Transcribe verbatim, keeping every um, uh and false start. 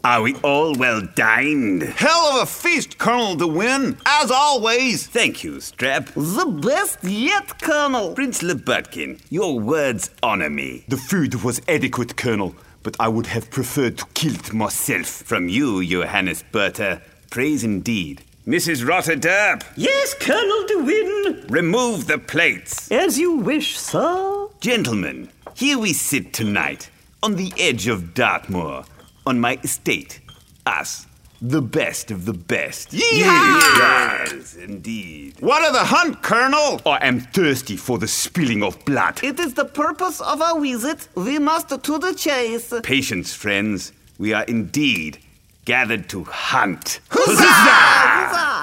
Are we all well dined? Hell of a feast, Colonel de Win, as always. Thank you, Strap. The best yet, Colonel. Prince Lebutkin, your words honor me. The food was adequate, Colonel, but I would have preferred to kill it myself. From you, Johannes Bertha, praise indeed. Missus Rotterderp, Yes, Colonel de Win. remove the plates. As you wish, sir. Gentlemen, here we sit tonight, on the edge of Dartmoor, on my estate. Us, the best of the best. Yeehaw! Yes, indeed. What of the hunt, Colonel? I am thirsty for the spilling of blood. It is the purpose of our visit. We must to the chase. Patience, friends. We are indeed gathered to hunt. Huzzah! Huzzah!